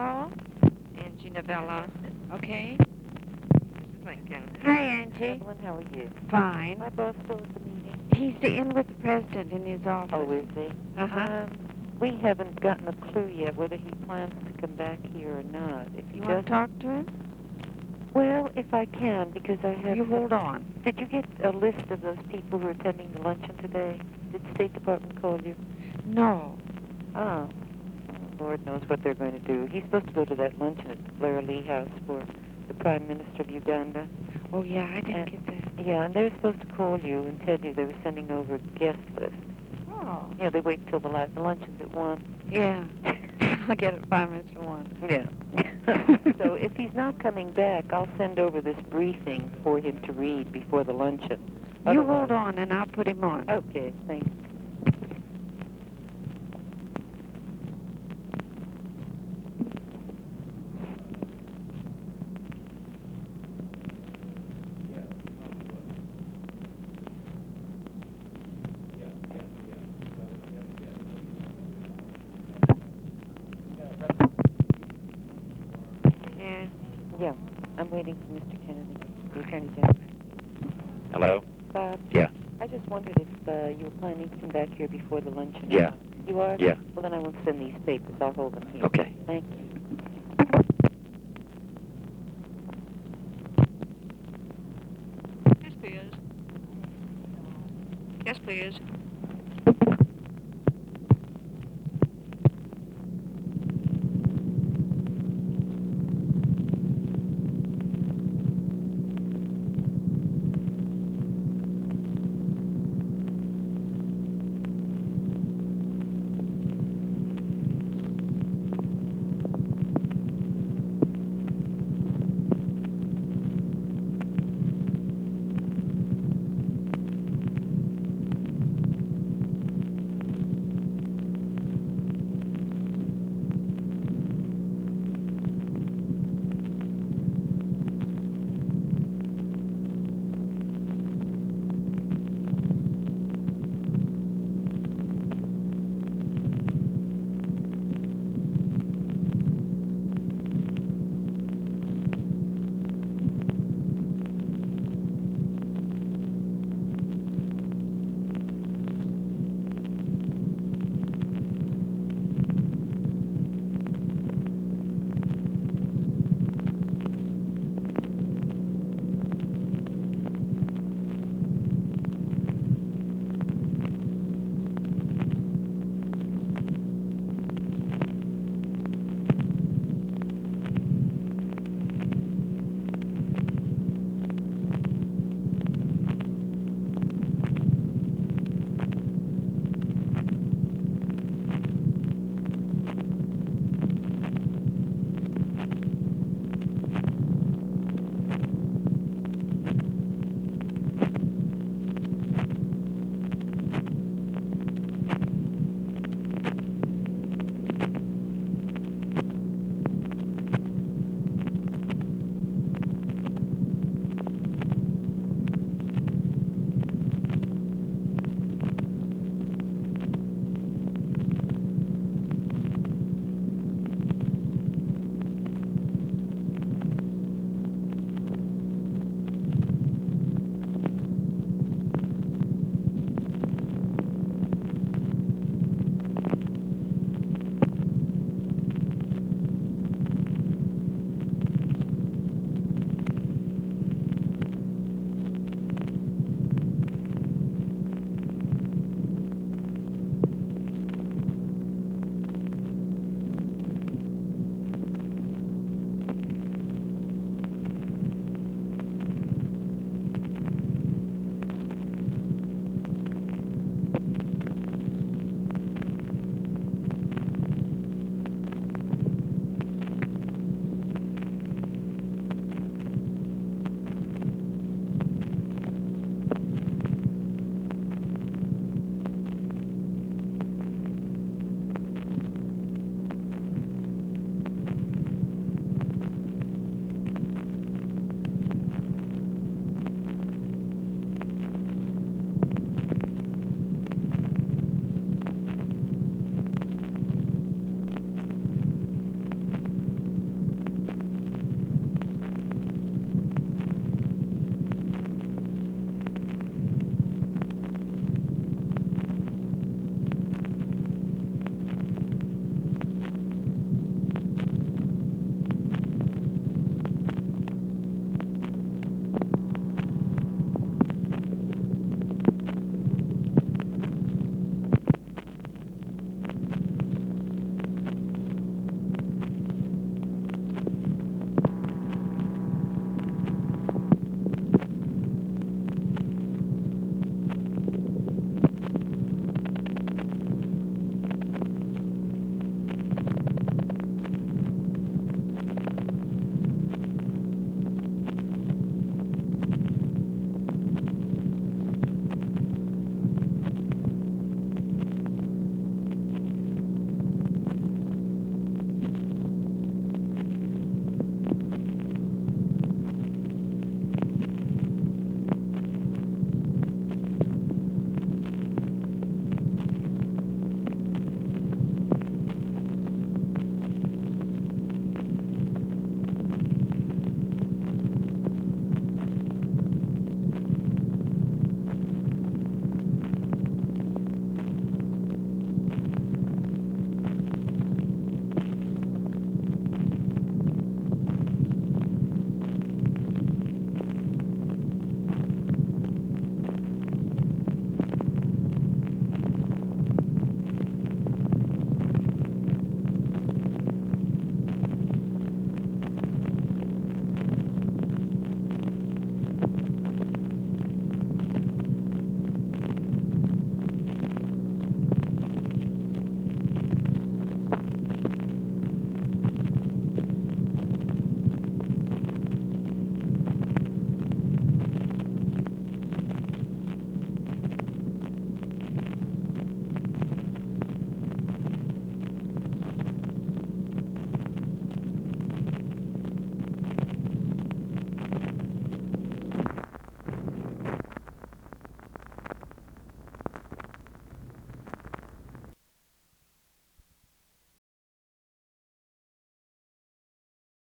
Hello? Angie Novella. Okay. Mrs. Lincoln. Hi, Angie. Evelyn, how are you? Fine. My boss still at the meeting? He's in with the president in his office. Oh, is he? Uh-huh. We haven't gotten a clue yet whether he plans to come back here or not. If he You does, want to talk to him? well, if I can, because I have... You hold on. Did you get a list of those people who are attending the luncheon today? Did the State Department call you? No. Oh. Lord knows what they're going to do. He's supposed to go to that luncheon at the Blair Lee House for the Prime Minister of Uganda. Oh, yeah, I didn't get that. Yeah, and they're supposed to call you and tell you they were sending over a guest list. Oh. Yeah, they wait till the luncheon's at 1. Yeah. I'll get it 5 minutes to 1. Yeah. So if he's not coming back, I'll send over this briefing for him to read before the luncheon. You hold on, and I'll put him on. Okay, thanks. Yeah. Yeah, I'm waiting for Mr. Kennedy, the Attorney General. Hello? Bob? Yeah. I just wondered if you were planning to come back here before the luncheon. Yeah. You are? Yeah. Well, then I won't send these papers. I'll hold them here. Okay. Thank you.